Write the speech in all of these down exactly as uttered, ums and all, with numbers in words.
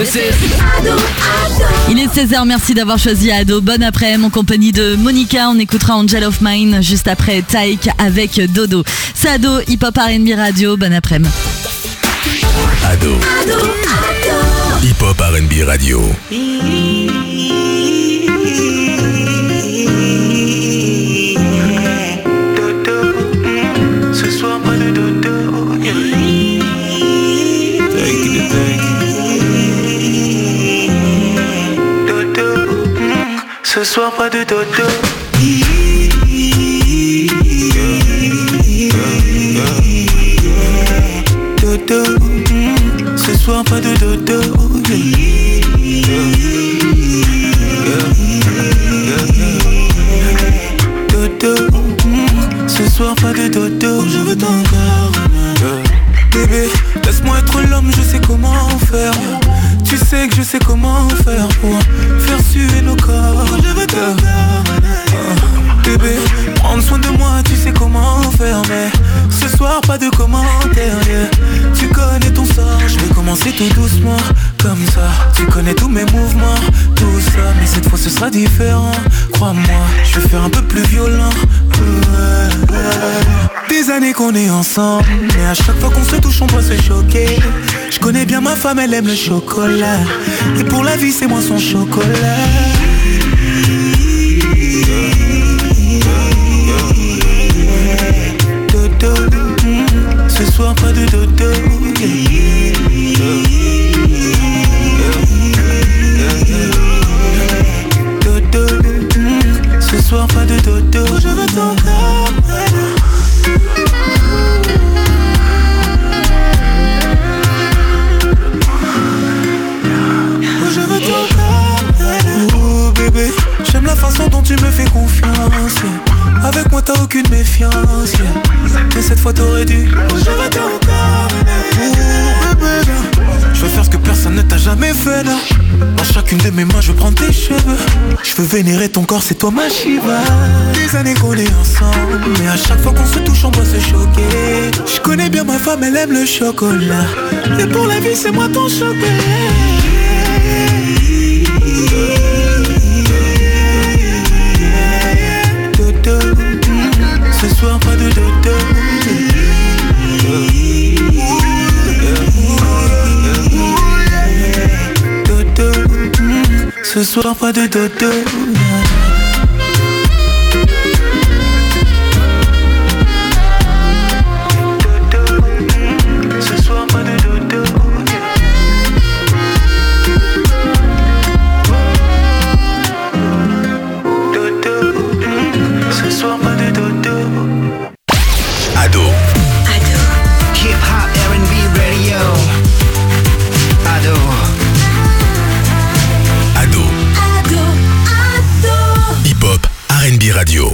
c'est Ado, Ado. Il est seize heures, merci d'avoir choisi Ado. Bonne après-midi en compagnie de Monica. On écoutera Angel of Mine juste après Taïk avec Dodo. C'est Ado, Hip Hop R and B Radio. Bonne après-midi. Ado, Ado, Ado. Hip Hop R and B Radio. Ce soir pas de dodo. Take it, take it. Dodo. Ce soir pas de dodo. Dodo. Ce soir pas de dodo. Dodo. Ce soir pas de dodo. Je veux ton corps. Bébé, laisse-moi être l'homme, je sais comment faire. Tu sais que je sais comment faire pour faire suer nos corps. Je veux ton corps. Bébé, prendre soin de moi, tu sais comment faire. Mais ce soir pas de commentaires, yeah. Tu connais ton sort, je vais commencer tout doucement. Comme ça, tu connais tous mes mouvements. Tout ça, mais cette fois ce sera différent. Crois-moi, je vais faire un peu plus violent. Ouais, ouais. Des années qu'on est ensemble, mais à chaque fois qu'on se touche on doit se choquer. Je connais bien ma femme, elle aime le chocolat. Et pour la vie c'est moi son chocolat. Dodo, ce soir pas de dodo. Dodo, ce soir pas de dodo. Je veux ton corps. Je veux ton corps. Oh bébé, j'aime la façon dont tu me fais confiance. Avec moi t'as aucune méfiance. Mais cette fois t'aurais dû. Je veux ton corps. Oh bébé, je veux faire ce que personne ne t'a jamais fait là. Dans chacune de mes mains je prends tes cheveux. Je veux vénérer ton corps, c'est toi ma Shiva. Des années qu'on est ensemble, mais à chaque fois qu'on se touche on doit se choquer. Je connais bien ma femme, elle aime le chocolat. Et pour la vie c'est moi ton chocolat. Dodo, ce soir pas de dodo. Dodo, ce soir pas de dodo. Ce soir pas de dodo. Ce soir pas de dodo. Ado. Ado. Hip Hop R and B Radio. Ado. Ado. Ado, Ado. Hip Hop R and B Radio.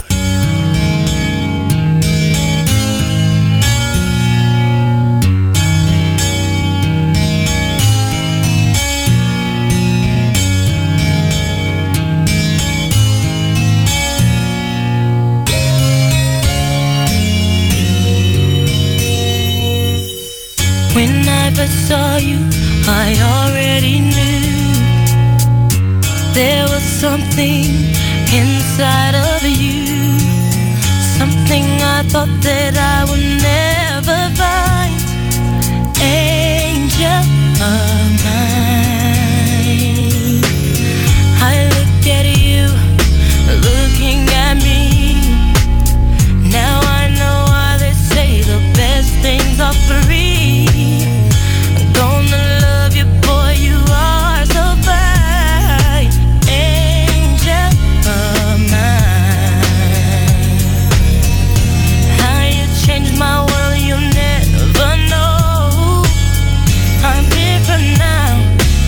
When I first saw you, I already knew there was something inside of you, something I thought that I would never find. Angel of mine, I look at you, looking at me. Now I know why they say the best things are free. Gonna love you, boy, you are so fine. Angel of mine, how you changed my world, you'll never know. I'm different now,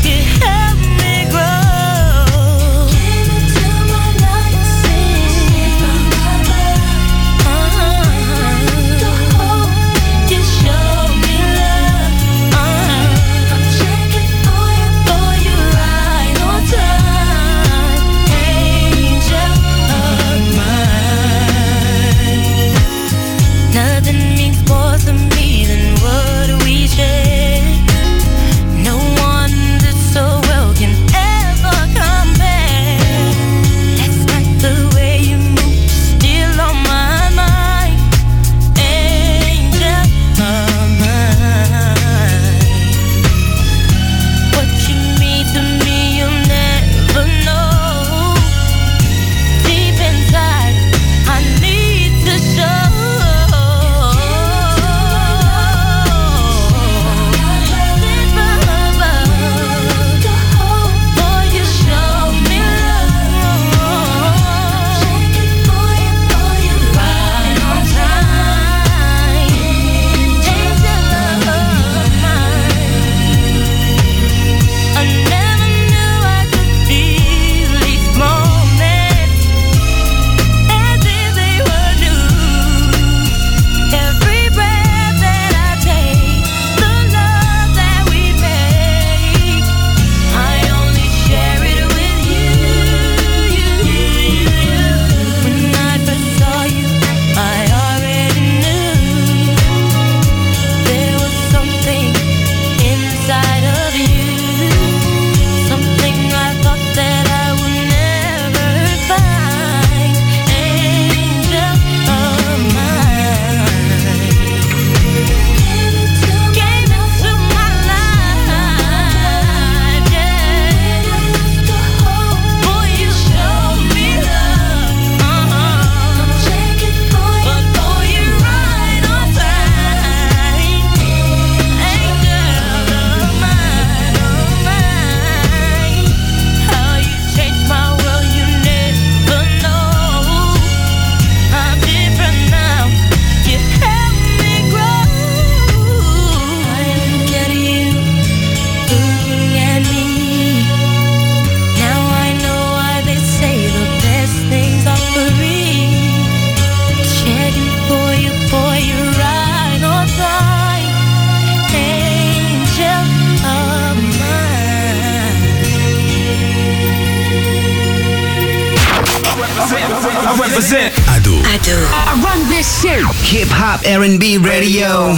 I represent. Ado. Ado. I run this shit. Hip hop R and B radio.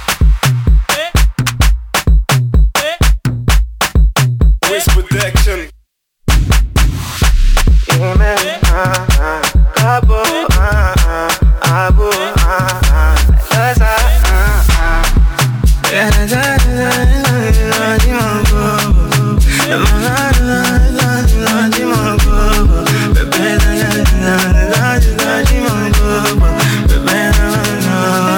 Wiz Production. Yeah, man. Uh, uh, Cabo, uh, uh, Abu, uh, uh, Gaza, uh, uh. Yeah, da, da, da, da, di mon bobo. Da, da, da, da, di mon bobo. Bébé, da, da, da, da, da, di mon bobo. Bébé, da,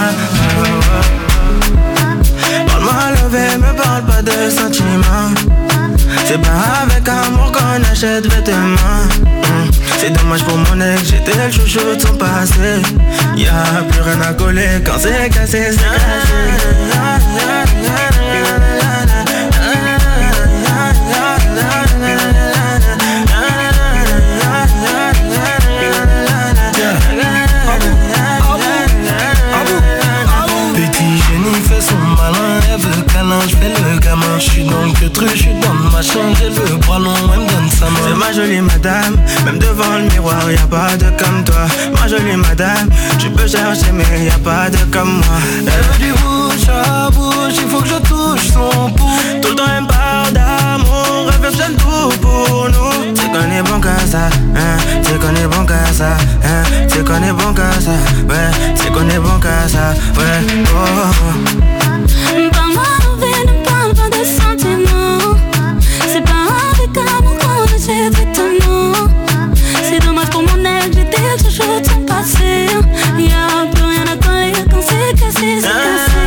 da, da. Parle-moi levé, me parle pas de sentiments. C'est pas avec amour qu'on achète vêtements. mmh. C'est dommage pour mon ex, j'étais le chouchou de son passé. Y'a plus rien à coller quand c'est cassé, c'est Petit génie fait son malin, elle veut câlin, j'fais le gamin. J'suis dans le queutru, j'suis dans ma chambre, j'ai le bras long, elle me donne sa main. C'est ma jolie madame, même devant le miroir, y'a pas de comme toi. Ma jolie madame, tu peux chercher mais y'a pas de comme moi. Elle veut du bouche à bouche, il faut que je touche son pouce. Tout le temps elle me parle d'amour, elle veut que j'aime tout pour nous. C'est qu'on est bon qu'à ça, hein, c'est qu'on est bon qu'à ça, hein, c'est qu'on est bon qu'à ça, ouais, c'est qu'on est bon qu'à ça, ouais, oh, oh. Parle-moi envers, ne parle pas de sentiments. C'est pas avec amour qu'on achète vêtements. C'est dommage pour mon ex, j'étais le chouchou de son passé. Y'a plus rien à coller quand c'est cassé, c'est cassé.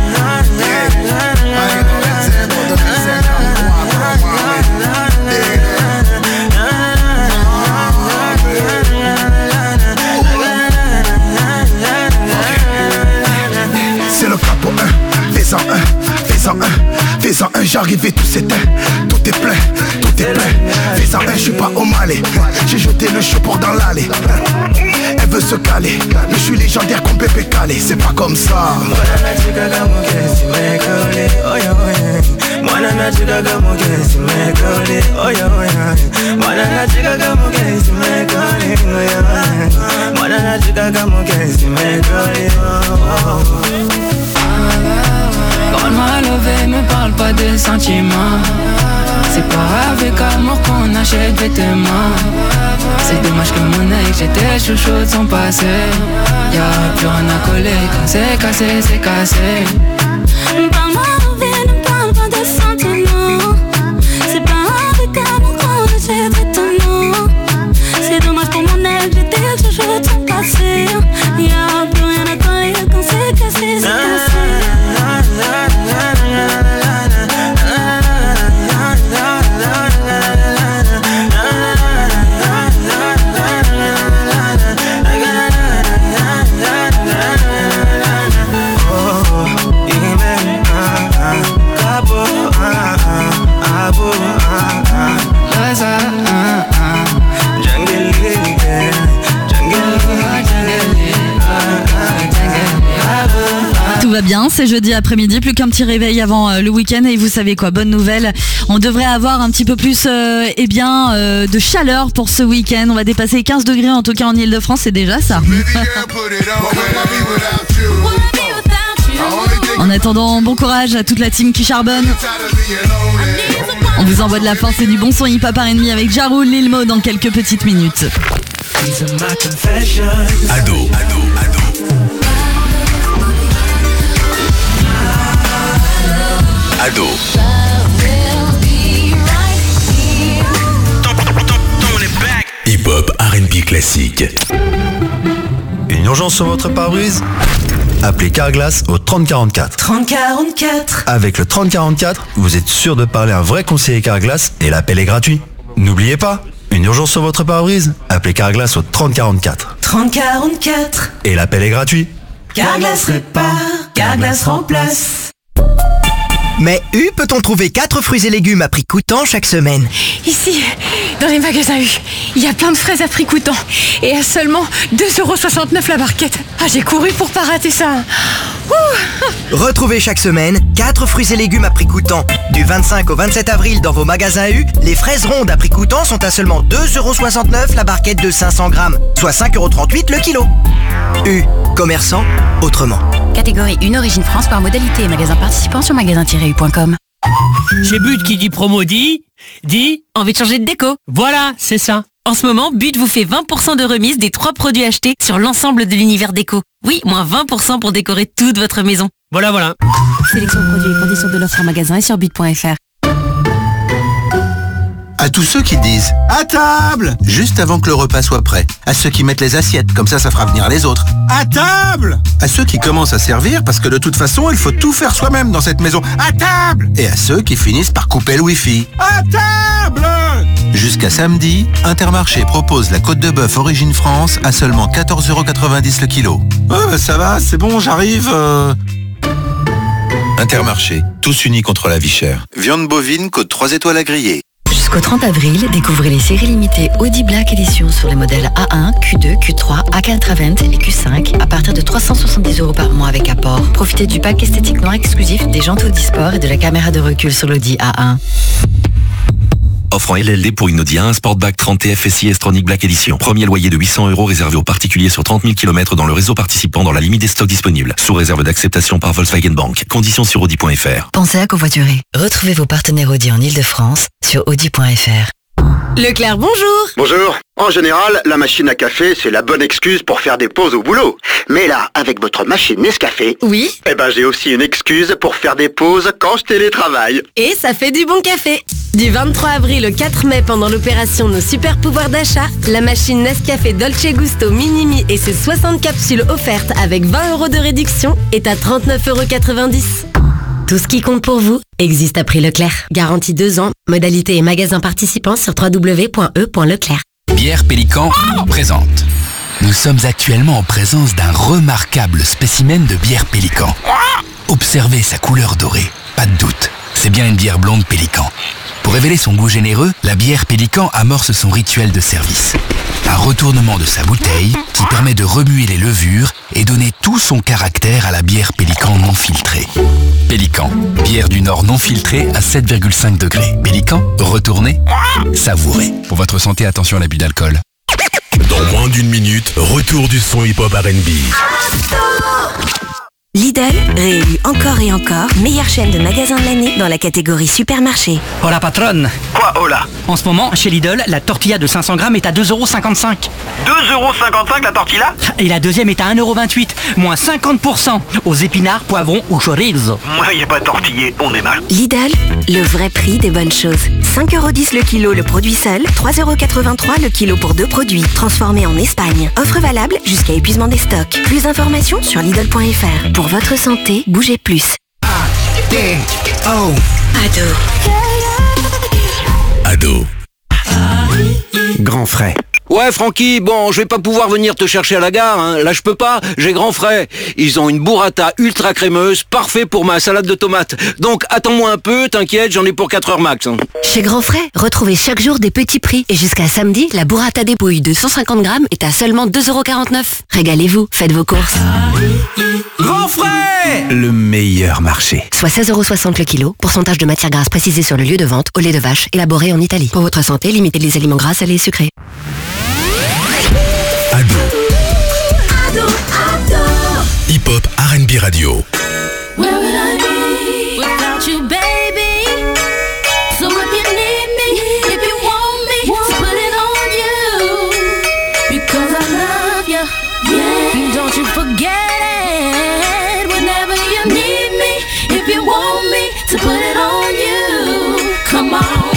C'est le capo un, fais-en un, fais-en un, fais-en un, j'arrive et tout s'éteint. Tout est plein, tout est plein. Fais-en un, j'suis pas au Malais. J'ai jeté le chapeau dans l'allée. Elle veut se caler, mais je suis légendaire comme Pépé Calé. C'est pas comme ça. Parle-moi levé, me parle pas de sentiments. C'est pas avec amour qu'on achète vêtements. C'est dommage que mon ex, j'étais chouchou de son passé. Y'a plus rien à coller quand c'est cassé, c'est cassé. Parle-moi envers, ne parle pas de sentiments. C'est pas avec amour qu'on achète vêtements. C'est dommage pour mon ex, j'étais le chouchou de son passé. Y'a plus rien à coller quand c'est cassé, c'est cassé. Tout va bien, c'est jeudi après-midi, plus qu'un petit réveil avant euh, le week-end. Et vous savez quoi, bonne nouvelle, on devrait avoir un petit peu plus euh, eh bien, euh, de chaleur pour ce week-end. On va dépasser quinze degrés en tout cas en Ile-de-France, c'est déjà ça. En attendant, bon courage à toute la team qui charbonne. On vous envoie de la force et du bon son hip-hop R and B avec Ja Rule, Lil Mo dans quelques petites minutes. Ado, ado, ado. Ado. Hip-hop R and B classique. Une urgence sur votre pare-brise ? Appelez Carglass au trente quarante-quatre. trente quarante-quatre. Avec le trente quarante-quatre, vous êtes sûr de parler à un vrai conseiller Carglass et l'appel est gratuit. N'oubliez pas, une urgence sur votre pare-brise ? Appelez Carglass au trente quarante-quatre. trente quarante-quatre. Et l'appel est gratuit. Carglass répare, Carglass remplace. Mais U peut-on trouver quatre fruits et légumes à prix coûtant chaque semaine? Ici, dans les magasins U, il y a plein de fraises à prix coûtant. Et à seulement deux euros soixante-neuf la barquette. Ah, j'ai couru pour pas rater ça. Retrouvez chaque semaine quatre fruits et légumes à prix coûtant. Du vingt-cinq au vingt-sept avril dans vos magasins U, les fraises rondes à prix coûtant sont à seulement deux euros soixante-neuf la barquette de cinq cents grammes, soit cinq euros trente-huit le kilo. U, commerçant autrement. Catégorie une Origine France par modalité et magasin participant sur magasin tiret u point com. Chez But qui dit promo dit, dit envie de changer de déco. Voilà, c'est ça. En ce moment, But vous fait vingt pour cent de remise des trois produits achetés sur l'ensemble de l'univers déco. Oui, moins vingt pour cent pour décorer toute votre maison. Voilà, voilà. Sélection de produits et conditions de l'offre en magasin et sur but point f r. À tous ceux qui disent « à table !» juste avant que le repas soit prêt. À ceux qui mettent les assiettes, comme ça, ça fera venir les autres. « À table !» À ceux qui commencent à servir, parce que de toute façon, il faut tout faire soi-même dans cette maison. « À table !» Et à ceux qui finissent par couper le wifi. « À table !» Jusqu'à samedi, Intermarché propose la côte de bœuf Origine France à seulement quatorze euros quatre-vingt-dix le kilo. « Ouais, bah ça va, c'est bon, j'arrive... Euh... » Intermarché, tous unis contre la vie chère. Viande bovine, côte trois étoiles à griller. Jusqu'au trente avril, découvrez les séries limitées Audi Black Edition sur les modèles A un, Q deux, Q trois, A quatre-vingts et Q cinq à partir de trois cent soixante-dix euros par mois avec apport. Profitez du pack esthétique noir exclusif, des jantes Audi Sport et de la caméra de recul sur l'Audi A un. Offre en L L D pour une Audi A un Sportback trente T F S I S-Tronic Black Edition. Premier loyer de huit cents euros réservé aux particuliers sur trente mille kilomètres dans le réseau participant dans la limite des stocks disponibles. Sous réserve d'acceptation par Volkswagen Bank. Conditions sur Audi point f r. Pensez à covoiturer. Retrouvez vos partenaires Audi en Ile-de-France sur Audi point f r. Leclerc, bonjour. Bonjour. En général, la machine à café, c'est la bonne excuse pour faire des pauses au boulot. Mais là, avec votre machine Nescafé... Oui. Eh ben, j'ai aussi une excuse pour faire des pauses quand je télétravaille. Et ça fait du bon café. Du vingt-trois avril au quatre mai, pendant l'opération Nos Super Pouvoirs d'achat, la machine Nescafé Dolce Gusto Minimi et ses soixante capsules offertes avec vingt euros de réduction est à trente-neuf euros quatre-vingt-dix. Tout ce qui compte pour vous existe à prix Leclerc. Garantie deux ans. Modalité et magasin participants sur w w w point e point leclerc. Bière Pélican présente. Nous sommes actuellement en présence d'un remarquable spécimen de bière Pélican. Observez sa couleur dorée. Pas de doute, c'est bien une bière blonde Pélican. Pour révéler son goût généreux, la bière Pélican amorce son rituel de service. Un retournement de sa bouteille qui permet de remuer les levures et donner tout son caractère à la bière Pélican non filtrée. Pélican, bière du Nord non filtrée à sept virgule cinq degrés. Pélican, retournez, savourez. Pour votre santé, attention à l'abus d'alcool. Dans moins d'une minute, retour du son hip-hop R and B. Lidl, réélu encore et encore meilleure chaîne de magasins de l'année dans la catégorie supermarché. Hola patronne. Quoi, hola? En ce moment, chez Lidl, la tortilla de cinq cents grammes est à deux euros cinquante-cinq. deux euros cinquante-cinq la tortilla? Et la deuxième est à un euro vingt-huit, moins cinquante pour cent. Aux épinards, poivrons ou chorizo. Moi, y a pas tortillé, on est mal. Lidl, le vrai prix des bonnes choses. cinq euros dix le kilo le produit seul, trois euros quatre-vingt-trois le kilo pour deux produits, transformés en Espagne. Offre valable jusqu'à épuisement des stocks. Plus d'informations sur Lidl point f r. Pour votre santé, bougez plus. A D O Ado. Grand frais. Ouais Francky, bon, je vais pas pouvoir venir te chercher à la gare, hein. Là je peux pas, j'ai grand frais. Ils ont une burrata ultra crémeuse, parfait pour ma salade de tomates. Donc attends-moi un peu, t'inquiète, j'en ai pour quatre heures max. Hein. Chez Grand Frais, retrouvez chaque jour des petits prix. Et jusqu'à samedi, la burrata dépouille de cent cinquante grammes est à seulement deux euros quarante-neuf. Régalez-vous, faites vos courses. Grand frais, le meilleur marché. Soit seize euros soixante le kilo, pourcentage de matière grasse précisé sur le lieu de vente, au lait de vache, élaboré en Italie. Pour votre santé, limitez les aliments gras, salés et sucrés. Ado. Ado, Ado. Hip-hop R and B Radio. Where would I be without you, baby? So if you need me, if you want me, so put it on you. Because I love you, yeah. Don't you forget it. Whenever you need me, if you want me, to put it on you. Come on.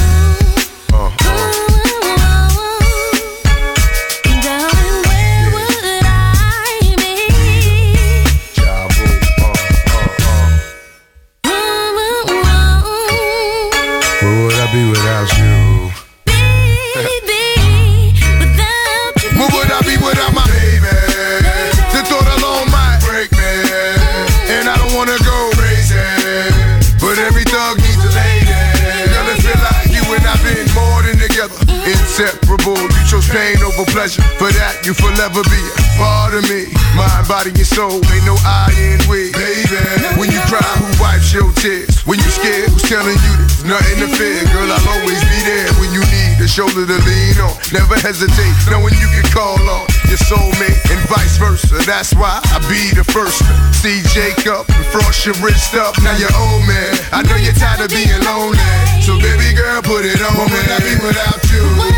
Be without you. Baby, without you. What would I be without my baby? C'est toda unbearable. You chose pain over pleasure. For that, you forever be a part of me. Mind, body, and soul, ain't no I in we. Baby, when you cry, who wipes your tears? When you scared, who's telling you there's nothing to fear? Girl, I'll always be there when you need a shoulder to lean on. Never hesitate, knowing you can call on your soulmate and vice versa. That's why I be the first to see Jacob and frost your wrist up. Now you're old man, I know you're tired of being lonely. So baby girl, put it on. What would I be without you?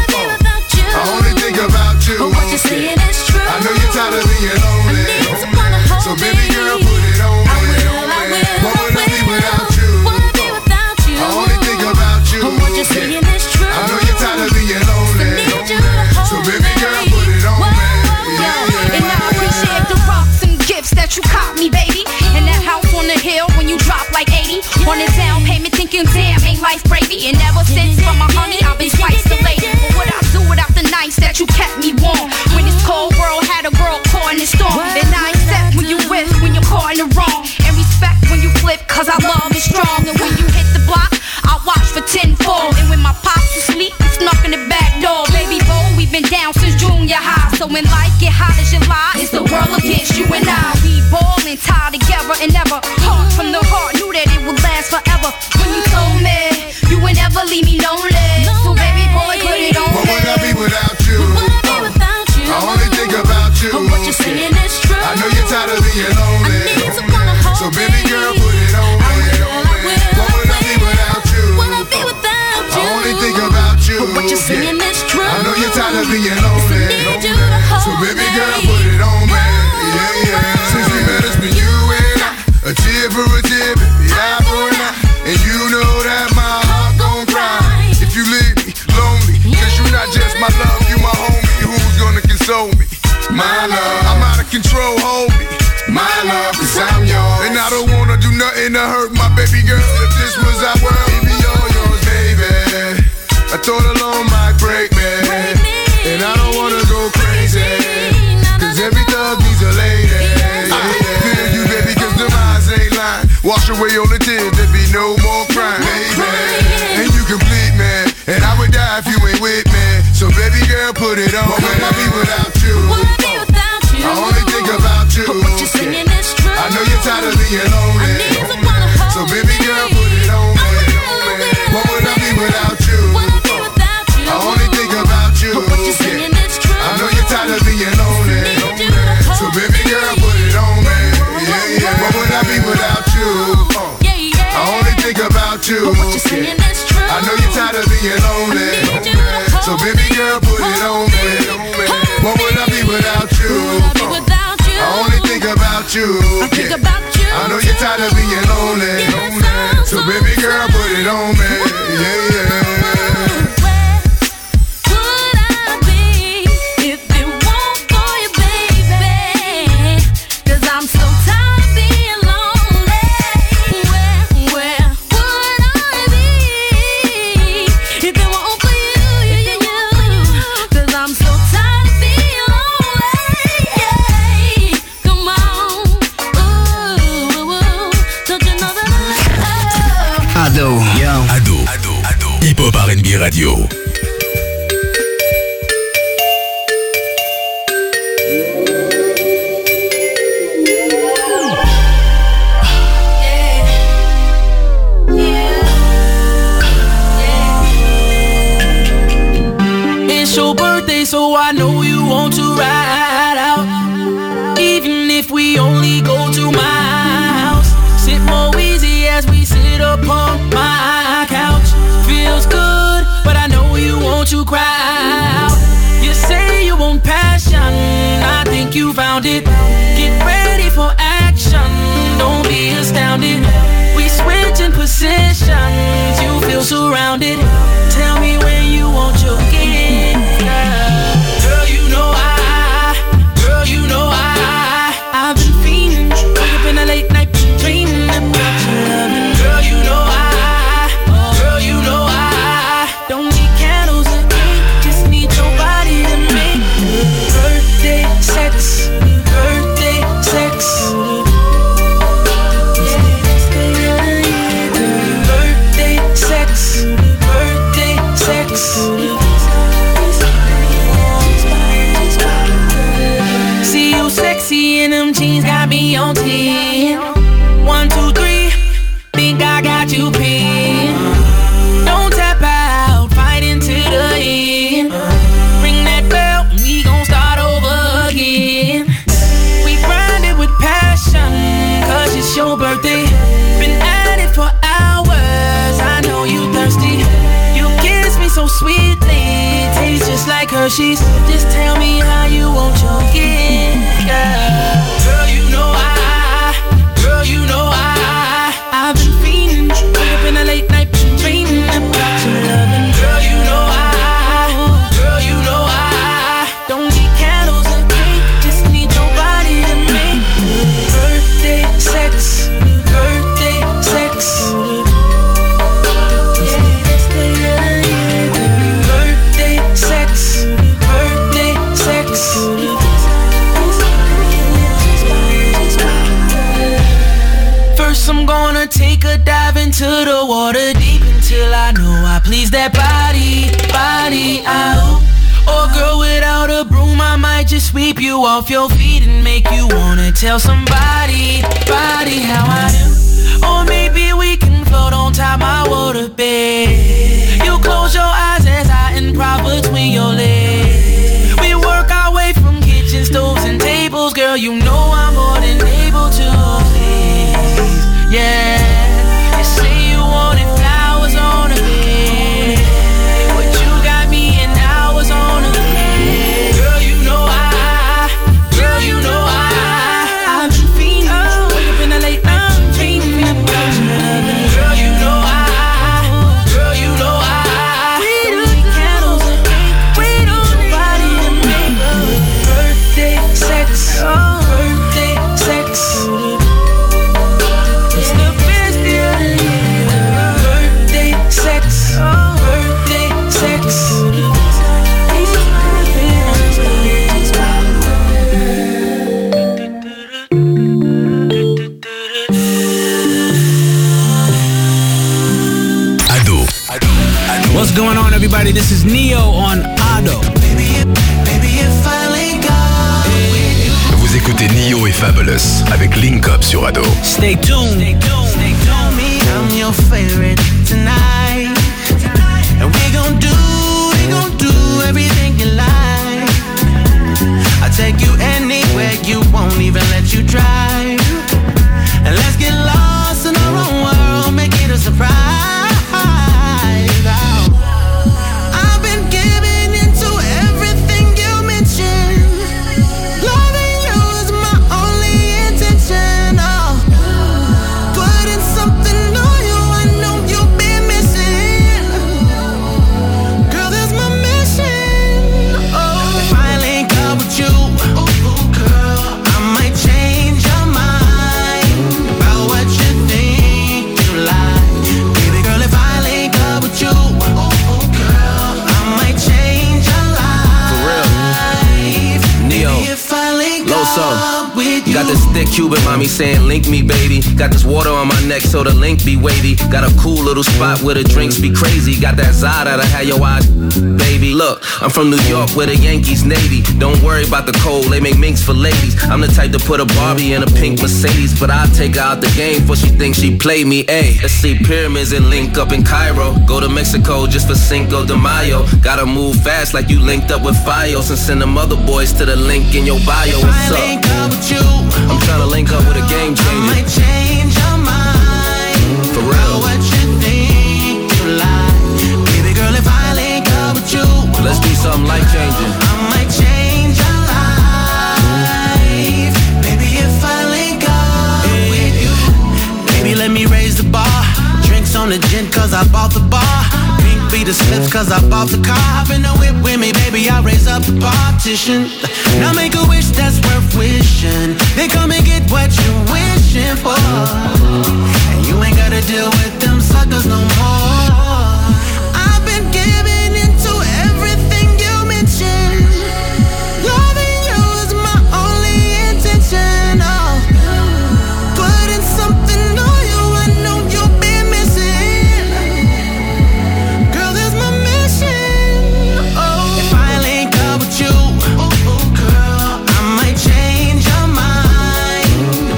I only think about you. But what you're saying is true. I know you're tired of being lonely. I need someone to hold so baby girl, put it on. I will, I will, what would I, I be without you? Wanna be without you. I only think about you. But what you're saying is true. I know you're tired of being lonely. I need you to hold so baby girl, put it on, man. Yeah, yeah. And I appreciate the rocks and gifts that you caught me, baby. And that house on the hill when you drop like eighty. On the down payment thinking, damn, ain't life gravy. And ever since from my honey, I've been twice the lady. But what I do without the nights that you kept me warm. When this cold world had a girl caught in the storm. And I accept when you with, when you're caught in the wrong. And respect when you flip, cause our love is strong. And when you hit the block, I watch for tenfold. And when my pops asleep, he snuck in the back door. Baby boy, we've been down since junior high. So when life get hot as July, it's the world against you and I. We ballin', tied together and never heart from the heart. Knew that it would last forever. When you told me you would never leave me lonely. So baby boy, put it on. What would I be without you? Be without you. I only think about you. But what you're saying is true. I know you're tired of being lonely. I need someone to hold so baby girl, put it on. I will, I will, what would I be without you? Wanna be without you. I only think about you. But what you're saying is true. I know you're tired of being lonely. I need you to hold so baby girl, put it on, man. Yeah, yeah. Since we met, it's been you and I. A tear for a tear, baby, eye for an eye. And you know that my heart gon' cry if you leave me lonely. Cause you not just my love, you my homie. Who's gonna console me? My love, I'm out of control, hold me. My love, cause I'm yours. And I don't wanna do nothing to hurt my baby girl. If this was our world, it'd be all yours, baby. I thought alone might break me. And I don't wanna go crazy. Cause every thug needs a lady. I feel you, baby, cause the minds ain't lying. Wash away all the tears, there be no more crying, baby. And you complete me. And I would die if you ain't with me. So baby girl, put it on. What would I be without you? I only think about you. But what you're saying is true. I know you're tired of being lonely. I need someone to hold so baby girl, put it on me. What would I be without you? I only think about you. But what you're saying is true. I know you're tired of being lonely. So baby girl, put it on me. Yeah, yeah. What would I be without you? I only think about you. But what you're saying is true. I know you're tired of being lonely. So baby girl, put it on me. What would I be without you? I only think about you. I think about you. I know you're tired of being lonely. So baby girl, put it on me. Yeah, yeah. Ado, yo. Ado, Ado, Ado. Hip-Hop R and B Radio. It's your birthday, so I know you want to ride out. Even if we only go to my house. Sit more easy as we sit upon my couch. Feels good, but I know you want to cry out. You say you want passion, I think you found it. Get ready for action, don't be astounded. We switching positions, you feel surrounded. Tell me when you want your gift, girl. Girl, you know I, girl, you know I, I've been fiending. Wake up in the late night dreaming about your loving. Girl, you know I, girl, you know I don't need candles and cake, just need your body to make birthday sex, birthday sex. Birthday sex, birthday sex. me on ten. One, two, three, think I got you pinned. Don't tap out, fight into the end. Ring that bell, we gon' start over again. We grinded with passion, cause it's your birthday. Been at it for hours, I know you thirsty. You kiss me so sweetly, tastes just like Hershey's. Just tell me how you want your gift, yeah. Girl, you know I, girl, you know I, I've been fiending, wake up in the late night, been dreaming about your loving. Girl, you know I, girl, you know I, don't need candles and cake, just need your body to make birthday sex, birthday sex. I'm gonna take a dive into the water deep until I know I please that body, body out. Or girl, without a broom, I might just sweep you off your feet and make you wanna tell somebody, body how I do. Or maybe we can float on top my water bed. You close your eyes as I improv between your legs. We work our way from kitchen stoves and tables, girl, you know I'm more than able to please. Yeah, you say you wanted flowers on a bed, but you got me in hours on a bed. Girl, you know I, girl, you know I, I've been fiending, wake up in the late night, dreaming about your loving. Girl, you know I, girl, you know I, we don't need candles and cake, we don't need nobody to make birthday sex, birthday sex. What's going on, everybody? This is Neo on Ado. Vous écoutez Neo et Fabulous avec Link Up sur Ado. Stay tuned. Stay tuned. Stay tuned. I'm your favorite tonight, and we gon' do, we gon' do everything you like. I'll take you anywhere you won't even let you drive, and let's get lost in our own world, make it a surprise. I've been giving into everything you mentioned. Loving you is my only intention. Oh, putting something on you, I know you've been missing. Girl, that's my mission. Oh, if I link up with you, ooh, ooh, girl, I might change your mind about what you think you like. Baby girl, if I link up with you, ooh, ooh, girl, I might change your life. For real. Neo. Baby, if I link Loso. up with you. Got this thick Cuban mommy saying link me baby. Got this water on my neck so the link be wavy. Got a cool little spot where the drinks be crazy. Got that Zada to have your eyes, baby. Look, I'm from New York where the Yankees Navy. Don't worry about the cold, they make minks for ladies. I'm the type to put a Barbie in a pink Mercedes, but I'll take her out the game before she thinks she played me. Ayy, let's see pyramids and link up in Cairo. Go to Mexico just for Cinco de Mayo. Gotta move fast like you linked up with Fios and send them other boys to the link in your bio. What's up? Link up with you, I'm trying to link up with a game changer. I might change your mind For real. about what you think you like. Baby girl, if I link up with you, Let's do something life changing. I might change your life. Baby, if I link up with you, baby, let me raise the bar. Drinks on the gin cause I bought the bar. Pink be the slips cause I bought the car. Hop in the whip with me, baby, I'll raise up the partition. Now make a wish that's worth wishing. Then come and get what you're wishing for. And you ain't gotta deal with them suckers no more. I've been giving into everything you mentioned. Loving you is my only intention. Oh, putting something on you, I know you've been missing. Girl, that's my mission. Oh, if I link up with you, ooh, ooh, girl, I might change your mind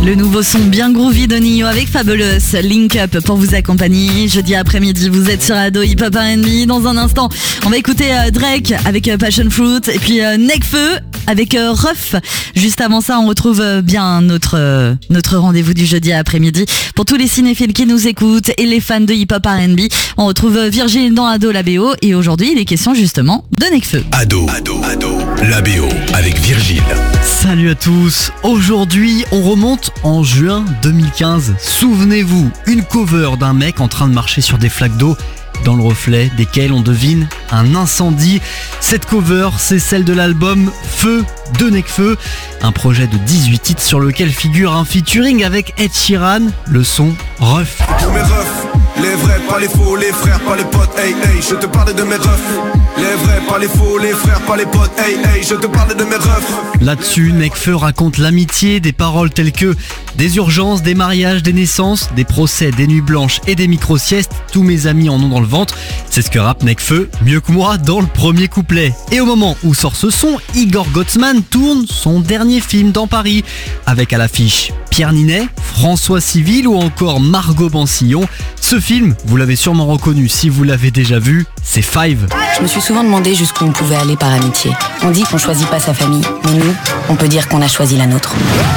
Le nouveau son bien groovy de Nio avec Fabulous, Link Up pour vous accompagner. Jeudi après-midi, vous êtes sur Ado Hip Hop R and B. Dans un instant, on va écouter Drake avec Passion Fruit et puis Nekfeu avec Ruff. Juste avant ça, on retrouve bien notre, notre rendez-vous du jeudi après-midi. Pour tous les cinéphiles qui nous écoutent et les fans de Hip Hop R and B, on retrouve Virgile dans Ado la B O et aujourd'hui, il est question justement de Nekfeu. Ado, Ado, Ado, la B O avec Virgile. Salut à tous. Aujourd'hui, on remonte en juin deux mille quinze. Souvenez-vous, une cover d'un mec en train de marcher sur des flaques d'eau dans le reflet desquelles on devine un incendie. Cette cover, c'est celle de l'album Feu de Nekfeu, un projet de dix-huit titres sur lequel figure un featuring avec Ed Sheeran, le son Ruff. Pour mes refs, les vrais, pas les faux, les frères, pas les potes, hey hey, je te parle de mes refs. Les vrais, pas les faux, les frères, pas les potes, hey hey, je te parle de mes refs. Là-dessus, Nekfeu raconte l'amitié, des paroles telles que des urgences, des mariages, des naissances, des procès, des nuits blanches et des micro-siestes. Tous mes amis en ont dans le ventre. C'est ce que rappe Nekfeu, mieux que moi, dans le premier couplet. Et au moment où sort ce son, Igor Gottsman tourne son dernier film dans Paris, avec à l'affiche Pierre Ninet, François Civil ou encore Margot Bansillon. Ce film, vous l'avez sûrement reconnu si vous l'avez déjà vu, c'est Five. Je me suis souvent demandé jusqu'où on pouvait aller par amitié. On dit qu'on choisit pas sa famille, mais nous, on peut dire qu'on a choisi la nôtre.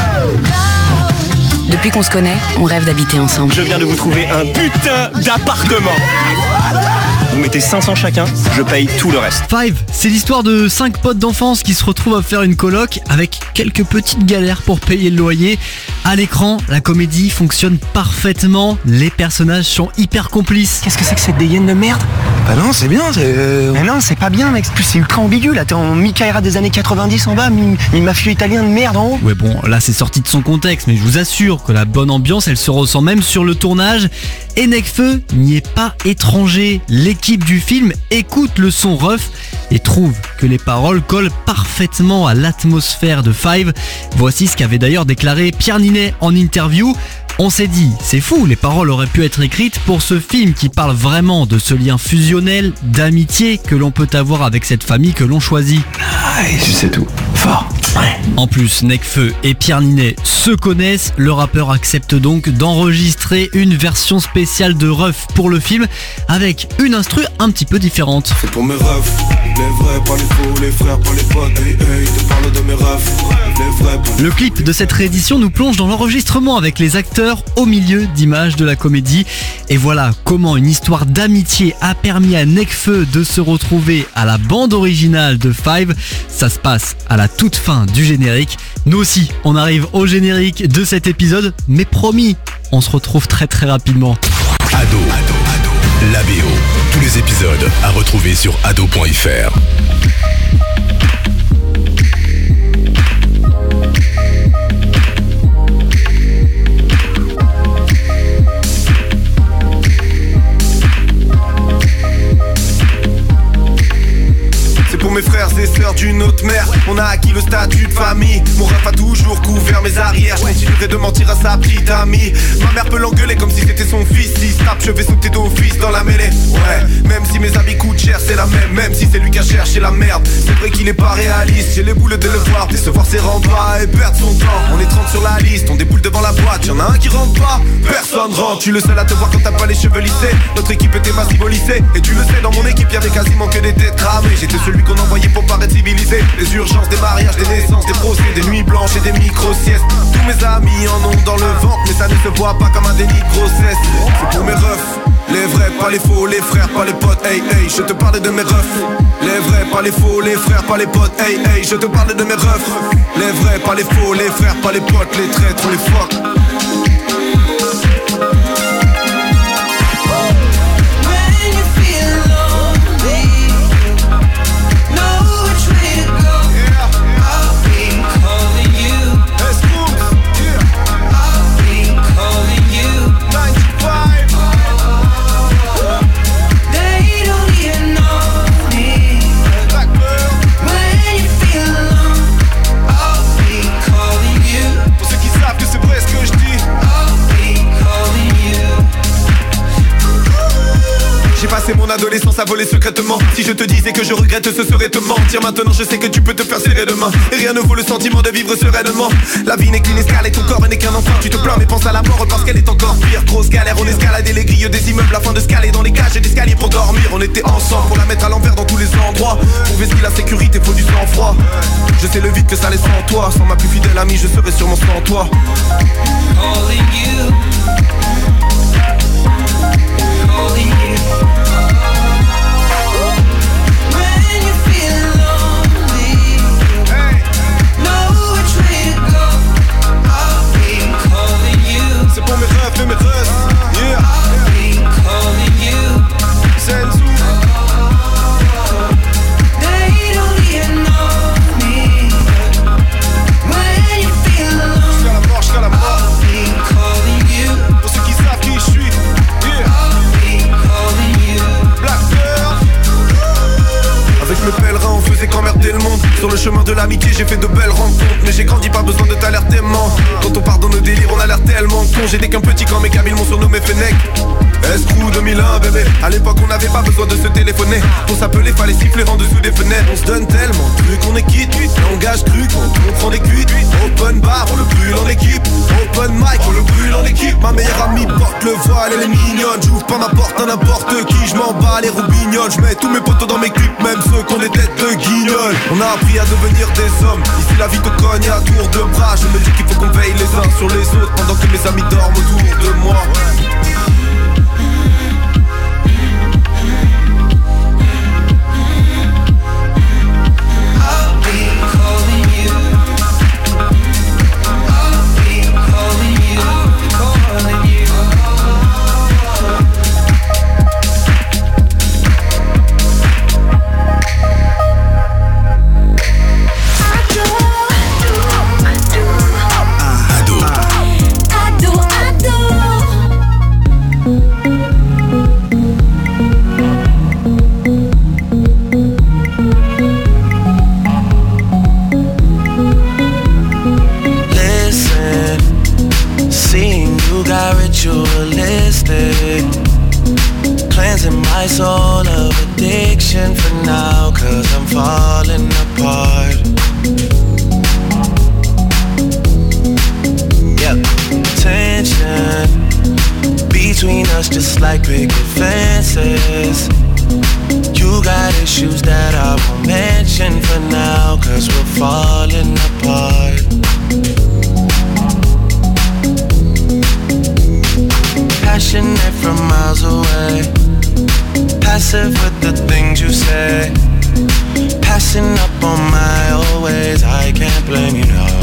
Depuis qu'on se connaît, on rêve d'habiter ensemble. Je viens de vous trouver un putain d'appartement. Vous mettez cinq cents chacun, je paye tout le reste. Five, c'est l'histoire de cinq potes d'enfance qui se retrouvent à faire une coloc avec quelques petites galères pour payer le loyer. À l'écran, la comédie fonctionne parfaitement, les personnages sont hyper complices. Qu'est-ce que c'est que cette dégaine de merde? Bah non, c'est bien, c'est... Euh... Mais non, c'est pas bien, mec. Plus c'est ultra ambigu, là. T'es en Micaëra des années quatre-vingt-dix en bas, mi, mi mafieux italien de merde en haut. Ouais, bon, là, c'est sorti de son contexte, mais je vous assure que la bonne ambiance, elle se ressent même sur le tournage. Et Nekfeu n'y est pas étranger. L'équipe du film écoute le son Ruff et trouve que les paroles collent parfaitement à l'atmosphère de Five. Voici ce qu'avait d'ailleurs déclaré Pierre Ninet en interview. On s'est dit, c'est fou, les paroles auraient pu être écrites pour ce film qui parle vraiment de ce lien fusionnel, d'amitié que l'on peut avoir avec cette famille que l'on choisit. Ah, tu sais tout. Fort. Ouais. En plus, Nekfeu et Pierre Ninet se connaissent. Le rappeur accepte donc d'enregistrer une version spéciale de Ruff pour le film avec une instru un petit peu différente. C'est pour mes refs, les vrais, pas les faux, les frères, pas les potes, hey hey, te parle de mes refs, les vrais, pas... Le clip de cette réédition nous plonge dans l'enregistrement avec les acteurs au milieu d'images de la comédie. Et voilà comment une histoire d'amitié a permis à Nekfeu de se retrouver à la bande originale de Five. Ça se passe à la toute fin du générique. Nous aussi, on arrive au générique de cet épisode, mais promis, on se retrouve très très rapidement. Ado, Ado, Ado, la B O. Tous les épisodes à retrouver sur ado point f r. Pour mes frères et sœurs d'une autre mère, on a acquis le statut de famille. Mon ref a toujours couvert mes arrières. Je continuerai de mentir à sa petite amie. Ma mère peut l'engueuler comme si c'était son fils. Si se tape, je vais sauter d'office dans la mêlée. Ouais, même si mes habits coûtent cher, c'est la même. Même si c'est lui qui a cherché la merde. C'est vrai qu'il est pas réaliste. J'ai les boules de le voir. Décevoir ses rendre pas et perdre son temps. On est trente sur la liste, on déboule devant la boîte. Y'en a un qui rentre pas, personne rentre. Tu le seul à te voir quand t'as pas les cheveux lissés. Notre équipe était massive au lycée. Et tu le sais, dans mon équipe y'avait quasiment que des têtes cramées. J'étais celui qu'on envoyé pour paraître civilisé. Les urgences, des mariages, des naissances, des procès, des nuits blanches et des micro-siestes. Tous mes amis en ont dans le ventre, mais ça ne se voit pas comme un déni de grossesse. C'est pour mes refs, les vrais, pas les faux, les frères, pas les potes, hey hey, je te parle de mes refs. Les vrais, pas les faux, les frères, pas les potes, hey hey, je te parle de mes refs. Les vrais, pas les faux, les frères, pas les potes, les traîtres, les fuck. adolescence a volé secrètement. Si je te disais que je regrette, ce serait te mentir. Maintenant je sais que tu peux te faire serrer demain. Et rien ne vaut le sentiment de vivre sereinement. La vie n'est qu'une escale et ton corps n'est qu'un enfant. Tu te plains mais pense à la mort parce qu'elle est encore pire. Grosse galère, on escaladait les grilles des immeubles afin de scaler dans les cages et d'escaliers pour dormir. On était ensemble pour la mettre à l'envers dans tous les endroits. Pour vestir la sécurité, faut du sang-froid. Je sais le vide que ça laisse en toi. Sans ma plus fidèle amie, je serais sûrement sans toi. Calling you, calling you. When you feel lonely, know which way to go. I'll be calling you. C'est pour mes rêves et mes rêves. Yeah. I'll be calling you. Sensu. They don't even know me. When you feel lonely, jusqu'à la mort, jusqu'à la mort. I'll be calling you. Pour ceux qui savent qui je suis. Yeah. I'll be calling you. Black Girl. Avec mes pèlerins on faisait qu'emmerder le monde. Sur le chemin de l'amitié j'ai fait de belles rencontres. Mais j'ai grandi, pas besoin de t'alertement. Quand on part dans nos délires on a l'air tellement con. J'étais qu'un petit quand mes gamins m'ont surnommé Fennec. Escrew deux mille un bébé. À l'époque on n'avait pas besoin de se téléphoner. Pour s'appeler fallait siffler en dessous des fenêtres. On se donne tellement de trucs, on est quitte. Langage cru quand on prend des cuites. Open bar on le brûle en équipe. Open mic on le brûle en équipe. Ma meilleure amie porte le voile, elle est mignonne. J'ouvre pas ma porte à n'importe qui. Je m'en bats les roubignoles. Je mets tous mes potos dans mes clips, même ceux qui ont des têtes de guignols. On a appris à devenir des hommes. Ici la vie te cogne à tour de bras. Je me dis qu'il faut qu'on veille les uns sur les autres pendant que mes amis dorment autour de moi. Cleansing my soul of addiction for now, cause I'm falling apart. Yep, tension between us just like picket fences. You got issues that I won't mention for now, cause we're falling apart. Passionate from miles away, passive with the things you say, passing up on my old ways. I can't blame you, no,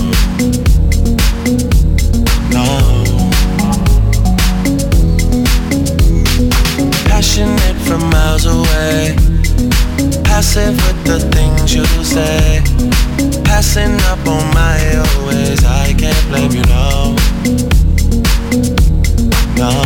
no. Passionate from miles away, passive with the things you say, passing up on my old ways. I can't blame you, no, no.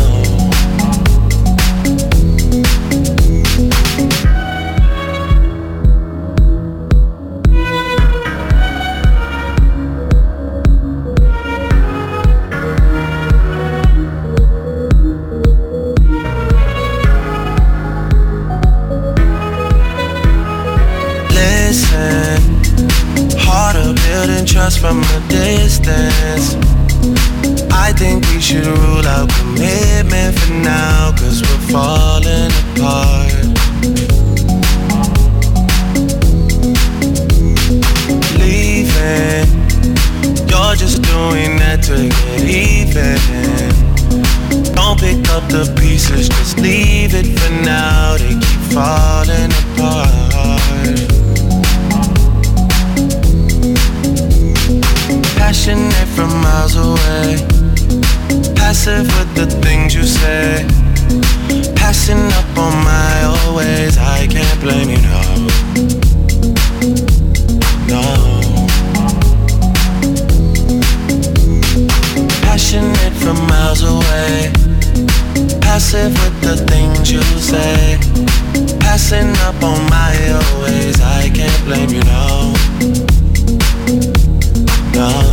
Trust from a distance. I think we should rule out commitment for now, cause we're falling apart. Leaving, you're just doing that to get even. Don't pick up the pieces, just leave it for now. They keep falling apart. Passionate from miles away, passive with the things you say, passing up on my old ways. I can't blame you, no, no. Passionate from miles away, passive with the things you say, passing up on my old ways. I can't blame you, no, no.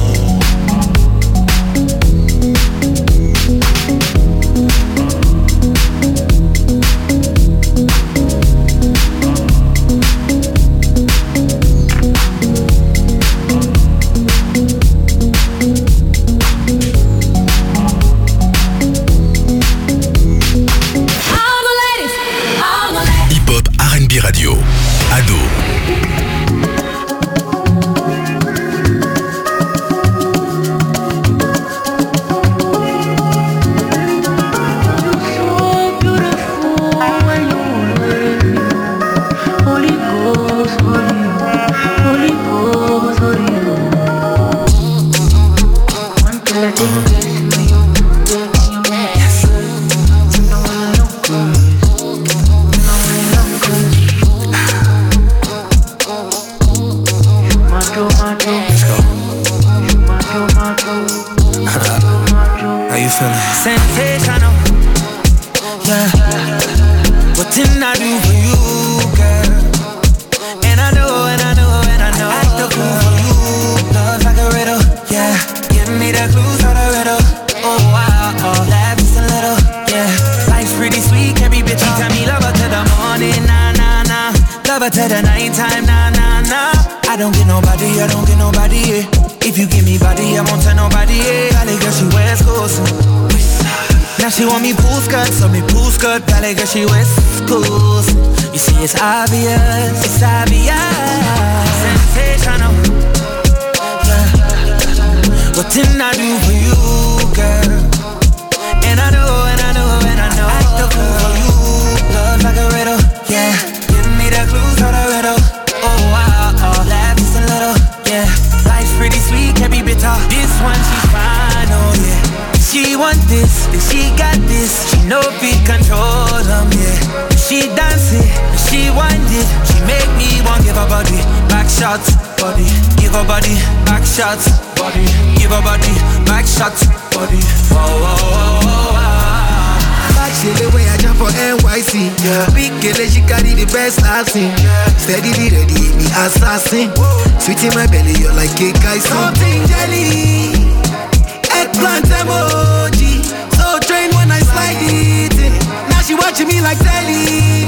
feeling sensational. Yeah. What didn't I do for you, girl? And I know, and I know, and I know I act the fool for you. Love like a riddle, yeah. Give me the clues for the riddle. Oh wow, oh, laugh just a little, yeah. Life's pretty sweet, can be bitchy. Tell me love her to the morning, nah, nah, nah. Love her to the nighttime, nah, nah, nah. I don't get nobody, I don't get nobody, yeah. If you give me body, I won't tell nobody, yeah. Valley girl, she wears clothes. Now she want me pool skirt, so me pool skirt. Valley girl, she wears schools. You see, it's obvious, it's obvious. Sensational, yeah. What didn't I do for you, girl? And I know, and I know, and I know I act the fool for you. Love like a riddle, yeah. Give me the clues for the riddle. Oh wow, oh, laugh just a little, yeah. Life's pretty sweet, can be bitter. This one she's fine, oh yeah. She want this, then she got this. She know fit control them, yeah. She dance it, she wind it. She make me want give her body back shots, body. Give her body back shots, body. Give her body back shots, body. Whoa, whoa, whoa, whoa, whoa. Back shit the way I jump for N Y C. Yeah. Big girl, she carry the best I've seen. Yeah. Steadily ready, me assassin. Sweet in my belly, you're like cake ice. Something jelly. Eggplant emoji. So trained when I slide it in. Now she watching me like telly.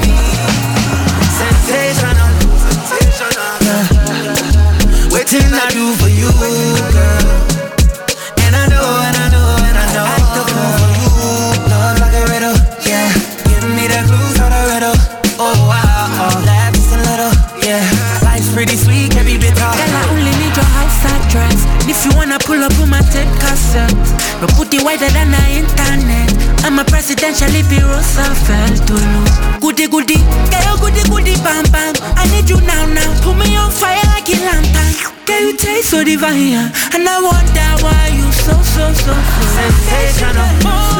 Sensational, sensational, yeah. Waiting I do for you, girl. And I know, and I know, and I know I act the fool for you. Love like a riddle, yeah. Give me the clues for the riddle. Oh wow, oh, laugh just a little, yeah. Life's pretty sweet, can be bitter. Girl, I only need your outside dress. If you wanna pull up on my tape cassette, no put it wider than the internet. I'm a presidential if you Roosevelt to look. Goody goody, girl, goody goody, bam bam. I need you now now. Put me on fire like a lantern. Girl, you taste so divine, and I wonder why you so so so so sensational.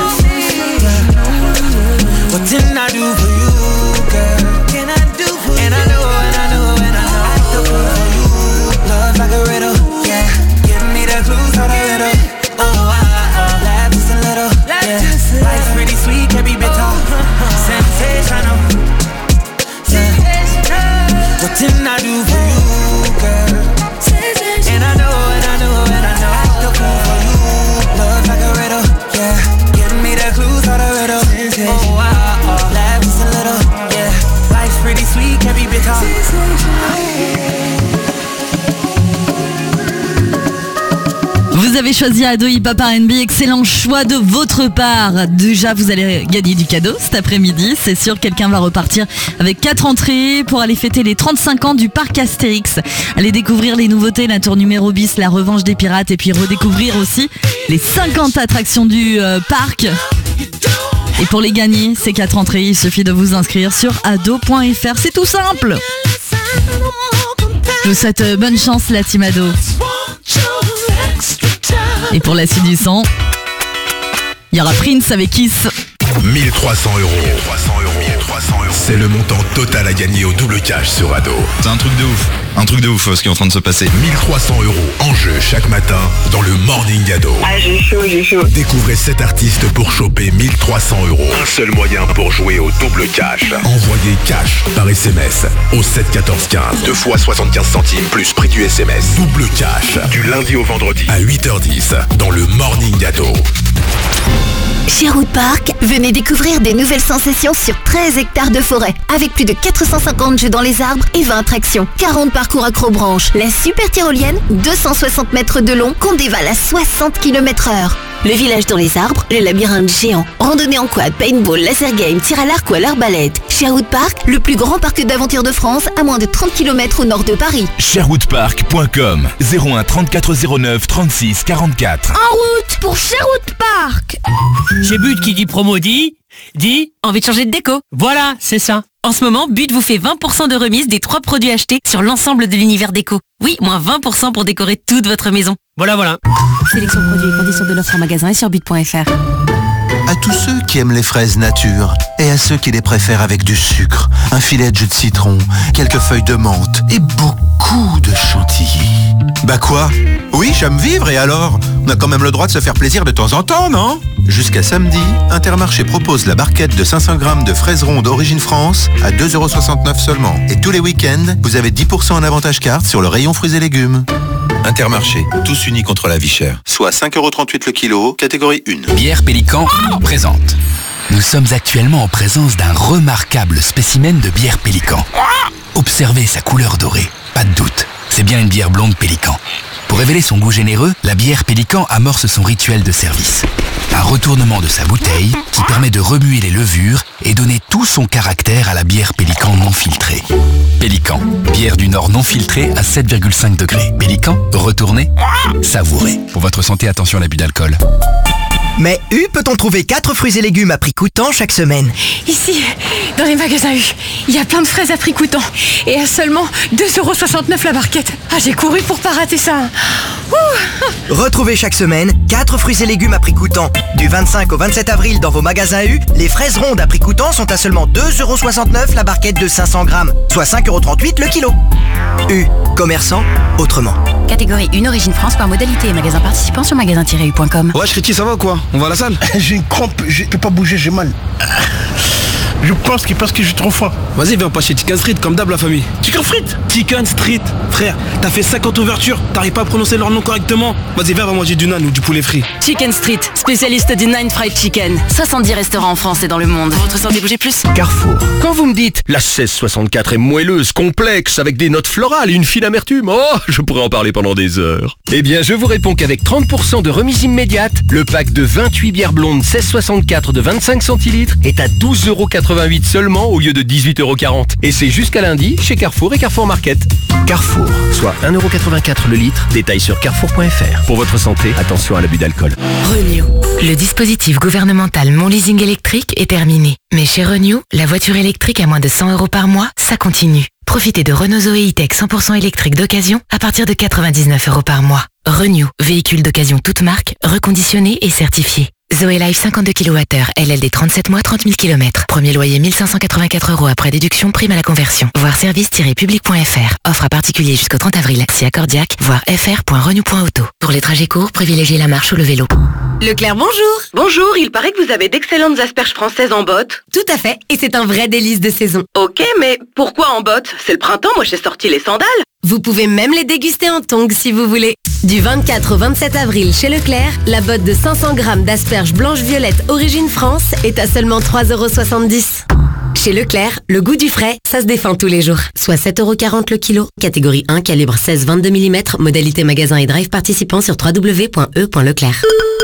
What didn't I do for you, girl? Can I do for you? And I know, and I know, and I know I act the fool for you. Love like a riddle, yeah. Give me the clues for the riddle. Oh, I, I, laugh just a little, yeah. Life's pretty sweet, can be bitter. Sensational, yeah. What didn't I do for you, girl? And I know, and I know, and I know I act the fool for you. Love like a riddle, yeah. Give me the clues for the riddle. Oh, I, I, laugh just a little, yeah. Life's pretty sweet, can be bitter. Vous avez choisi Ado Hip Hop R and B, excellent choix de votre part. Déjà, vous allez gagner du cadeau cet après-midi. C'est sûr, quelqu'un va repartir avec quatre entrées pour aller fêter les trente-cinq ans du parc Astérix. Allez découvrir les nouveautés, la tour numéro bis, la revanche des pirates et puis redécouvrir aussi les cinquante attractions du euh, parc. Et pour les gagner, ces quatre entrées, il suffit de vous inscrire sur ado point f r. C'est tout simple. Je vous souhaite bonne chance, la team Ado. Et pour la suite du son, il y aura Prince avec Kiss. mille trois cents euros. C'est le montant total à gagner au double cash sur Ado. C'est un truc de ouf. Un truc de ouf ce qui est en train de se passer. mille trois cents euros en jeu chaque matin dans le Morning Ado. Ah, j'ai chaud, j'ai chaud. Découvrez sept artistes pour choper mille trois cents euros. Un seul moyen pour jouer au double cash. Envoyez cash par S M S au sept quatorze quinze. Deux fois soixante-quinze centimes plus prix du S M S. Double cash du lundi au vendredi à huit heures dix dans le Morning Ado. Sherwood Park, venez découvrir des nouvelles sensations sur treize hectares de forêt, avec plus de quatre cent cinquante jeux dans les arbres et vingt attractions, quarante parcours accrobranche, la super tyrolienne, deux cent soixante mètres de long qu'on dévale à soixante kilomètres heure. Le village dans les arbres, le labyrinthe géant, randonnée en quad, paintball, laser game, tir à l'arc ou à l'arbalète. Sherwood Park, le plus grand parc d'aventure de France, à moins de trente kilomètres au nord de Paris. sherwood park point com zéro un trente-quatre zéro neuf trente-six quarante-quatre. En route pour Sherwood Park. Chez But qui dit promo dit, dit envie de changer de déco. Voilà, c'est ça. En ce moment, But vous fait vingt pour cent de remise des trois produits achetés sur l'ensemble de l'univers déco. Oui, moins vingt pour cent pour décorer toute votre maison. Voilà, voilà. Sélection produits et conditions de l'offre en magasin et sur but point f r. À tous ceux qui aiment les fraises nature et à ceux qui les préfèrent avec du sucre, un filet de jus de citron, quelques feuilles de menthe et beaucoup de chantilly. Bah quoi? Oui, j'aime vivre et alors? On a quand même le droit de se faire plaisir de temps en temps, non? Jusqu'à samedi, Intermarché propose la barquette de cinq cents grammes de fraises rondes Origine France à deux euros soixante-neuf seulement. Et tous les week-ends, vous avez dix pour cent en avantage carte sur le rayon fruits et légumes. Intermarché, tous unis contre la vie chère. Soit cinq euros trente-huit le kilo, catégorie un. Bière Pélican présente. Nous sommes actuellement en présence d'un remarquable spécimen de bière Pélican. Observez sa couleur dorée, pas de doute, c'est bien une bière blonde Pélican. Pour révéler son goût généreux, la bière Pélican amorce son rituel de service. Un retournement de sa bouteille qui permet de remuer les levures et donner tout son caractère à la bière Pélican non filtrée. Pélican, bière du Nord non filtrée à sept virgule cinq degrés. Pélican, retournez, savourez. Pour votre santé, attention à l'abus d'alcool. Mais U peut-on trouver quatre fruits et légumes à prix coûtant chaque semaine? Ici, dans les magasins U, il y a plein de fraises à prix coûtant. Et à seulement deux euros soixante-neuf la barquette. Ah, j'ai couru pour pas rater ça. Ouh. Retrouvez chaque semaine quatre fruits et légumes à prix coûtant. Du vingt-cinq au vingt-sept avril dans vos magasins U, les fraises rondes à prix coûtant sont à seulement deux euros soixante-neuf la barquette de cinq cents grammes, soit cinq euros trente-huit le kilo. U, commerçant autrement. Catégorie un Origine France par modalité et magasin participant sur magasin tiret u point com. Ouais, Chriti, ça va ou quoi? On va à la salle? J'ai une crampe, je peux pas bouger, j'ai mal. Je pense qu'il parce que j'ai trop faim. Vas-y, viens pas chez Chicken Street, comme d'hab la famille. Chicken Street? Chicken Street, frère, t'as fait cinquante ouvertures, t'arrives pas à prononcer leur nom correctement. Vas-y, viens, va manger du nan ou du poulet frit. Chicken Street, spécialiste du Nine Fried Chicken. soixante-dix restaurants en France et dans le monde. Votre santé, bougez plus. Carrefour. Quand vous me dites la seize soixante-quatre est moelleuse, complexe, avec des notes florales et une fine amertume, oh, je pourrais en parler pendant des heures. Eh bien, je vous réponds qu'avec trente pour cent de remise immédiate, le pack de vingt-huit bières blondes seize soixante-quatre de vingt-cinq centilitres est à douze euros quatre-vingt-huit seulement au lieu de dix-huit euros quarante. Et c'est jusqu'à lundi chez Carrefour et Carrefour Market. Carrefour, soit un euro quatre-vingt-quatre le litre. Détail sur carrefour point f r. Pour votre santé, attention à l'abus d'alcool. Renew. Le dispositif gouvernemental Mon Leasing électrique est terminé. Mais chez Renew, la voiture électrique à moins de cent euros par mois, ça continue. Profitez de Renault Zoé E-Tech cent pour cent électrique d'occasion à partir de quatre-vingt-dix-neuf euros par mois. Renew, véhicule d'occasion toute marque, reconditionné et certifié. Zoé Life cinquante-deux kilowattheures, L L D trente-sept mois, trente mille kilomètres. Premier loyer mille cinq cent quatre-vingt-quatre euros après déduction, prime à la conversion. Voir service tiret public point f r. Offre à particulier jusqu'au trente avril. Si accordiaque, voir f r point renew point auto. Pour les trajets courts, privilégiez la marche ou le vélo. Leclerc, bonjour. Bonjour, il paraît que vous avez d'excellentes asperges françaises en botte. Tout à fait, et c'est un vrai délice de saison. Ok, mais pourquoi en botte? C'est le printemps, moi j'ai sorti les sandales. Vous pouvez même les déguster en tongs si vous voulez. Du vingt-quatre au vingt-sept avril chez Leclerc, la botte de cinq cents grammes d'asperges blanches-violettes Origine France est à seulement trois euros soixante-dix. Chez Leclerc, le goût du frais, ça se défend tous les jours. Soit sept euros quarante le kilo. Catégorie un, calibre seize vingt-deux millimètres, modalité magasin et drive participant sur w w w point e point leclerc.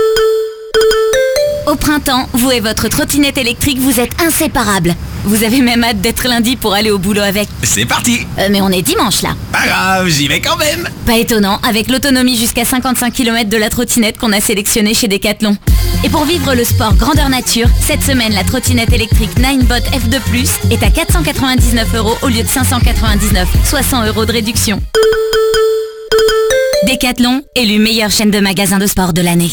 Au printemps, vous et votre trottinette électrique, vous êtes inséparables. Vous avez même hâte d'être lundi pour aller au boulot avec. C'est parti. Euh, mais on est dimanche là. Pas grave, j'y vais quand même. Pas étonnant, avec l'autonomie jusqu'à cinquante-cinq kilomètres de la trottinette qu'on a sélectionnée chez Decathlon. Et pour vivre le sport grandeur nature, cette semaine, la trottinette électrique Ninebot F deux plus est à quatre cent quatre-vingt-dix-neuf euros au lieu de cinq cent quatre-vingt-dix-neuf, soit cent euros de réduction. Decathlon, élu meilleure chaîne de magasins de sport de l'année.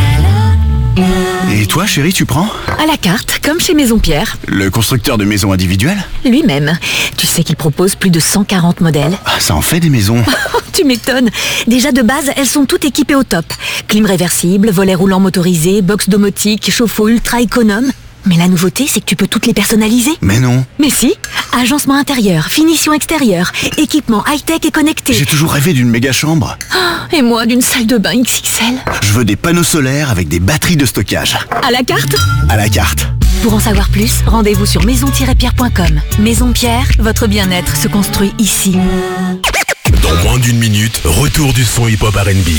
Et toi, chérie, tu prends? À la carte, comme chez Maison Pierre. Le constructeur de maisons individuelles? Lui-même. Tu sais qu'il propose plus de cent quarante modèles. Ah, ça en fait des maisons. Tu m'étonnes. Déjà de base, elles sont toutes équipées au top. Clim réversible, volet roulant motorisé, box domotique, chauffe-eau ultra économe. Mais la nouveauté, c'est que tu peux toutes les personnaliser. Mais non. Mais si. Agencement intérieur, finition extérieure, équipement high-tech et connecté. J'ai toujours rêvé d'une méga chambre. Oh, et moi, d'une salle de bain X X L. Je veux des panneaux solaires avec des batteries de stockage. À la carte? À la carte. Pour en savoir plus, rendez-vous sur maison tiret pierre point com. Maison Pierre, votre bien-être se construit ici. Dans moins d'une minute, retour du son hip-hop R and B.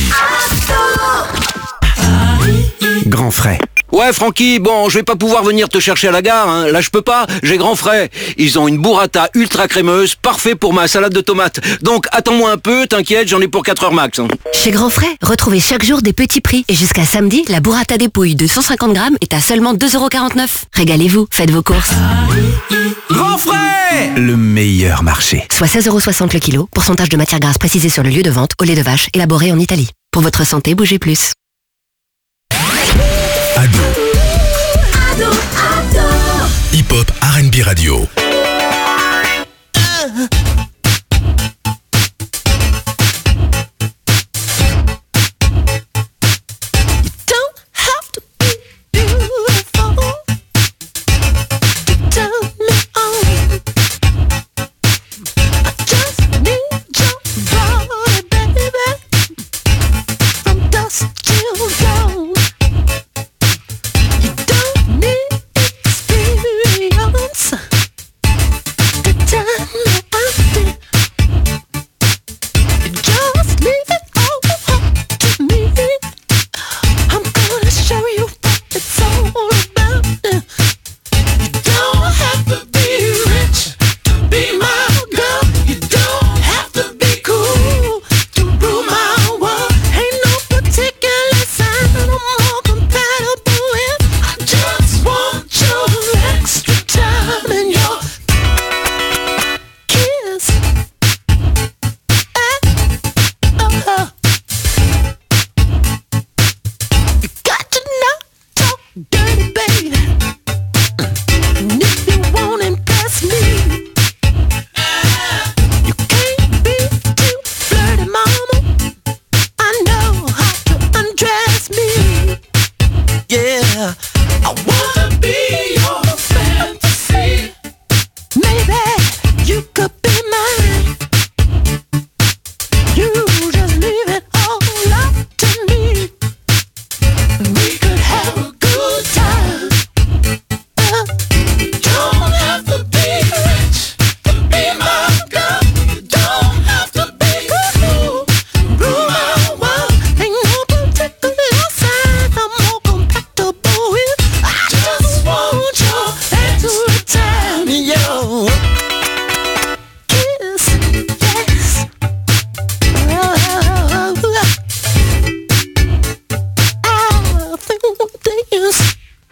Grand frais. Ouais, Francky, bon, je vais pas pouvoir venir te chercher à la gare, hein. Là, je peux pas, j'ai grand frais. Ils ont une burrata ultra crémeuse, parfait pour ma salade de tomates. Donc, attends-moi un peu, t'inquiète, j'en ai pour quatre heures max. Hein. Chez Grand Frais, retrouvez chaque jour des petits prix. Et jusqu'à samedi, la burrata dépouille de cent cinquante grammes est à seulement deux euros quarante-neuf. Régalez-vous, faites vos courses. Grand frais! Le meilleur marché. Soit seize euros soixante le kilo, pourcentage de matière grasse précisé sur le lieu de vente, au lait de vache, élaboré en Italie. Pour votre santé, bougez plus. Ado. Ado, ado. Hip-hop R and B Radio. Don't have to be yeah. I wanna be your fantasy. Maybe you could be mine. You just leave it all up to me. We could have a good time. Uh, don't have to be rich to be my girl. You don't have to be cool. Rule my world. Ain't no particular sign I'm more compatible with. I just want your hand to return me your kiss, yes. Oh, I think this.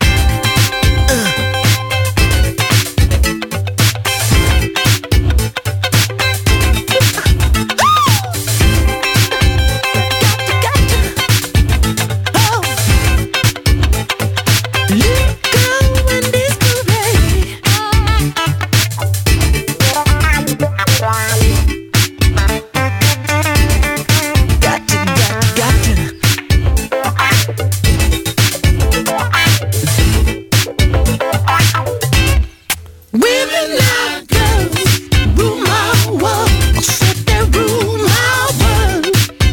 Women like girls rule my world. I said they rule my world.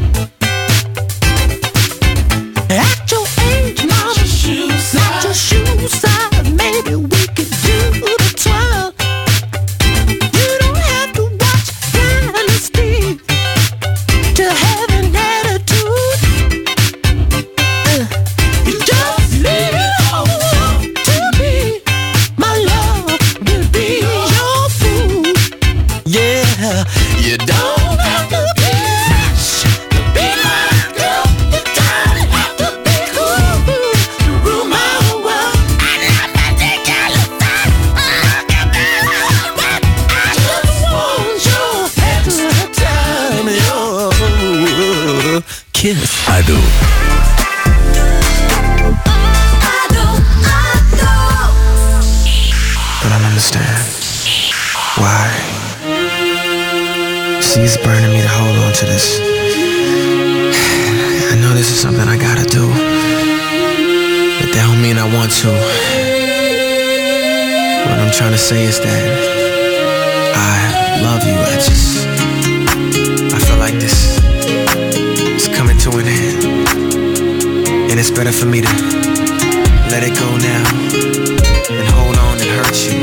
At your age, mama, not your shoe size. Maybe we could do the twirl. You don't have to watch Dynasty to have an attitude. Uh, you just leave it all up to me. My love will be your food. Yeah, you don't have to be rich to be my girl. You don't have to be cool to rule my world. I love my ridiculous stuff. I just want your head to turn your kiss. Ado. But I don't understand why. See, it's burning me to hold on to this. I know this is something I gotta do, but that don't mean I want to. What I'm trying to say is that I love you. I just, I feel like this is coming to an end, and it's better for me to let it go now and hold on and hurt you.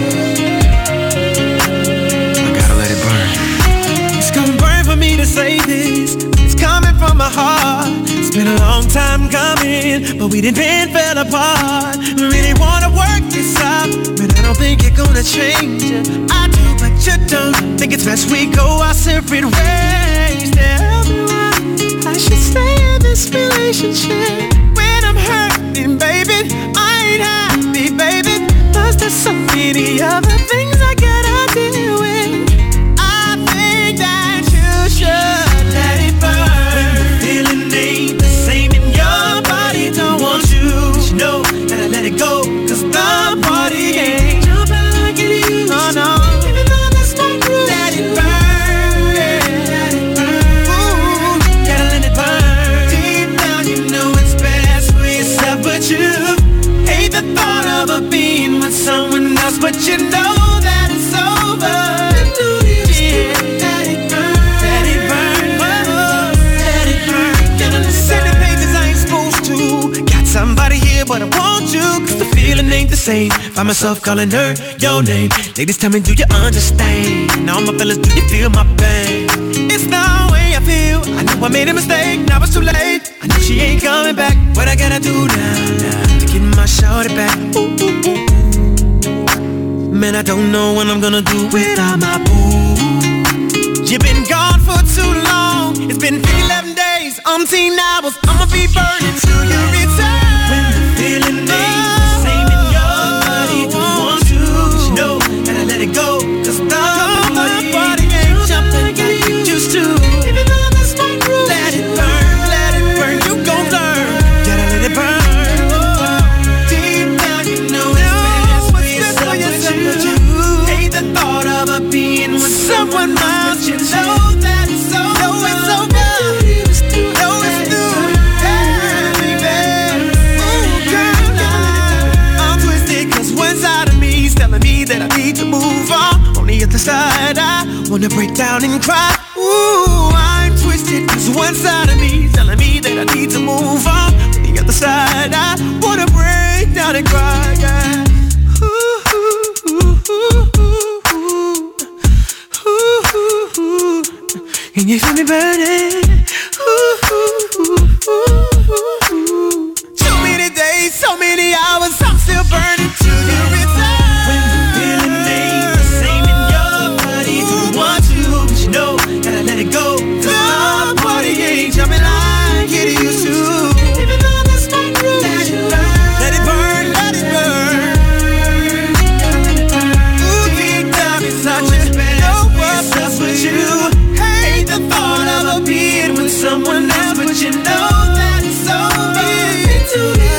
I gotta let it burn. It's gonna burn for me to say this. It's coming from my heart. It's been a long time coming, but we didn't been fell apart. We really wanna work this out, but I don't think you're gonna change it. I do, but you don't. Think it's best we go our separate ways. Tell me why I should stay in this relationship when I'm hurting, baby. I ain't happy, baby. Plus there's so many other things I gotta deal with. I think that you should let it burn. When the feeling ain't the same in your body, don't want you to know that I let it go. Cause the party ain't jumping like it used to. Oh no, even though that's not true. Let it burn, let it burn. Ooh, gotta let it burn. Deep down you know it's best for yourself, but you hate the thought of a being with someone else, but you know that it's over. Yeah. Let it burn, let it burn, oh, let it burn. Gotta send the pages I ain't supposed to. Got somebody here, but I want you, cause the feeling ain't the same. Find myself calling her your name. Ladies, tell me, do you understand? Now my fellas, do you feel my pain? It's the way I feel. I know I made a mistake, now it's too late. I know she ain't coming back. What I gotta do now, now to get my shorty back? Ooh, ooh, ooh, ooh. Man, I don't know what I'm gonna do without my boo. You've been gone for too long. It's been eleven days, umpteen hours. I'ma be burning till you return. When the feeling ain't the same in your body, don't want to, but you know that I let it go. Cause the body ain't jumping like it used to. Even though that's not true. Let it burn, let it burn, you gon' learn. Gotta let it burn. Deep down you know it's best for yourself, but you hate the thought of a being with someone else. You know that it's over. Know it's over. Know it's through. Yeah, baby. wanna break down and cry. Ooh, I'm twisted, cause one side of me telling me that I need to move on. The other side, I wanna break down and cry, yeah. Ooh, ooh, ooh, ooh, ooh, ooh. Can you feel me burning? Ooh, ooh, ooh, ooh, ooh. So many days, so many hours, I'm still burning to the return. When the feeling ain't the same in your body, you want to, but you know, gotta let it go. The party ain't jumping like it used to. Even though that's my groove, let it burn, let it burn, let it burn. Ooh, deep down inside you, know what's up with you. Hate the thought of a being with someone else, but you know that it's over. Into this.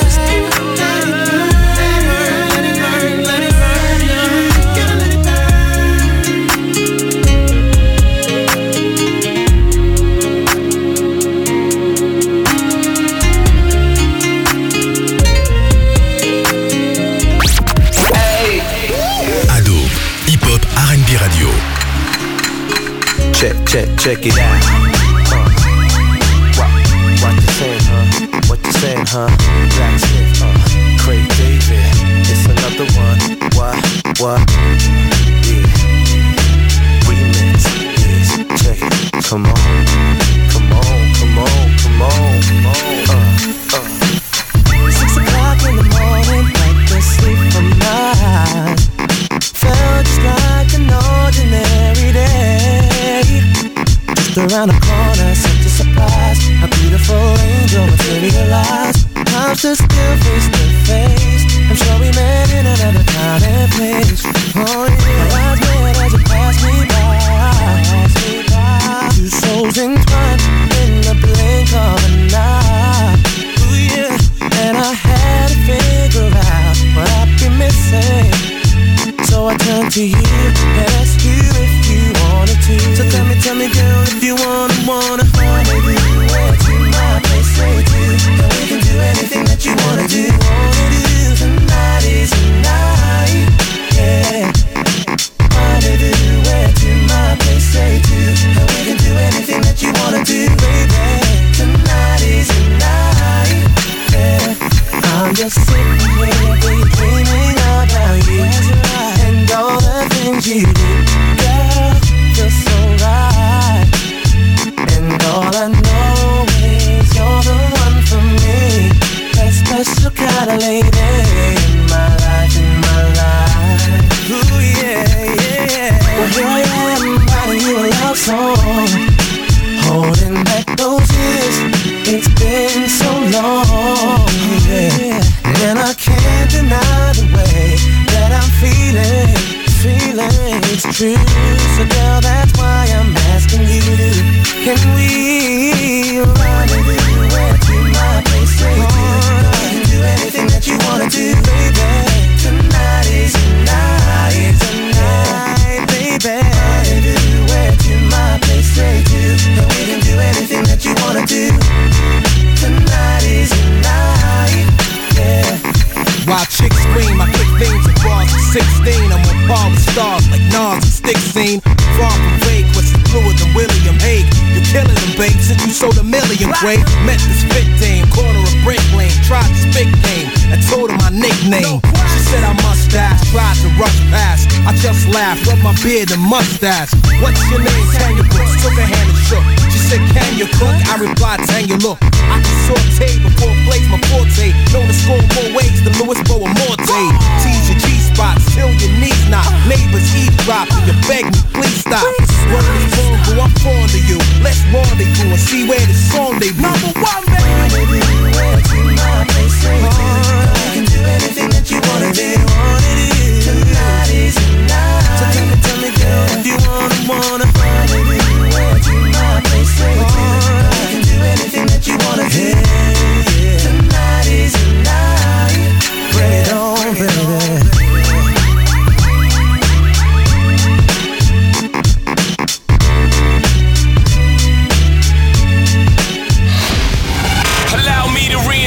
Radio. Check, check, check it out. Uh, what, what you saying, huh? What you saying, huh? Black Smith, uh, Craig David. It's another one. What, what? Yeah. Remix. Yes, check it. Come on, come on, come on, come on, come on. Uh, uh. Six o'clock in the morning, like the sleep from mine. Felt just like an ordinary day. Just around the corner, such a surprise. A beautiful angel materialized. I'm just still face to face. I'm sure we met in another time and place. Oh yeah, my eyes met as you passed me by. Two souls entwined in the blink of an eye. Ooh yeah, and I had to figure out what I'd be missing. So I turn to you and ask you if you wanted to. So tell me, tell me girl, if you wanna, wanna Rendezvous, where to my place, say to. And we can do anything that you wanna do. Wanna do, tonight is the night, yeah. Rendezvous, where to my place, say to. And we can do anything that you wanna do, baby. Tonight is the night, yeah. I'm just sitting here daydreaming about you. And all the things you do, girl, feel so right. And all I know is you're the one for me. That special kind of lady in my life, in my life. Ooh yeah, yeah. Well here I am, writing you a love song, holding back those years. It's been so long, yeah. And I can't deny the way that I'm feeling, feeling it's true. So girl, that's why I'm asking you, can we rendezvous where to my place, say to. We can do anything that you wanna do, baby. Tonight is the night, tonight, baby. Rendezvous where to my place, say to. And we can do anything that you wanna do. Tonight is the night, yeah. While chicks scream, I kick things at bars at sixteen. I'm on par with stars like Nas and Stick Scene. Far from fake, what's fluer than William Hague. You're killing them, babe, since you sold a million, Craig. Met this fit dame, corner of break lane. Tried to spit game, I told her my nickname. She said I must ask, tried to rush past. I just laughed, rubbed my beard and mustache. What's your name? Tanya Brooks. Took her hand and shook. She said, can you cook? I replied, Tanya, look, I can saute before place my forte. Known to score more ways than Louis Bo or Morte. Tease your G-spots till your knees knock. Neighbors eavesdrop and you beg me, please stop. Word is born, go I'm fond of you. Let's rendezvous and see where this song they number one, baby. Rendezvous where to my place, say to. We can do anything that you wanna do. Tonight is the night. So tell me, tell me, girl, if you wanna, wanna rendezvous where to my place, say to. We can do anything that you wanna do. Tonight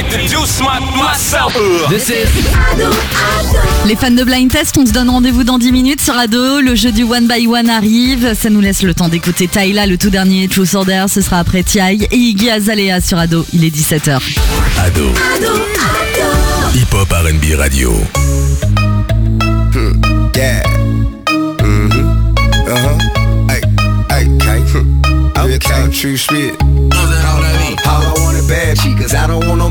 introduce my, myself. This is Les fans de Blind Test, on se donne rendez-vous dans dix minutes sur Ado. Le jeu du One by One arrive. Ça nous laisse le temps d'écouter Tyla, le tout dernier Truth or Dare. Ce sera après T I et Iggy Azalea sur Ado. Il est dix-sept heures. Ado. Hip-hop R and B radio. Hmm. Yeah. Mm-hmm. Uh-huh. Hey, hey, okay. Hmm. Okay. True spit. All I want it bad, cause I don't want no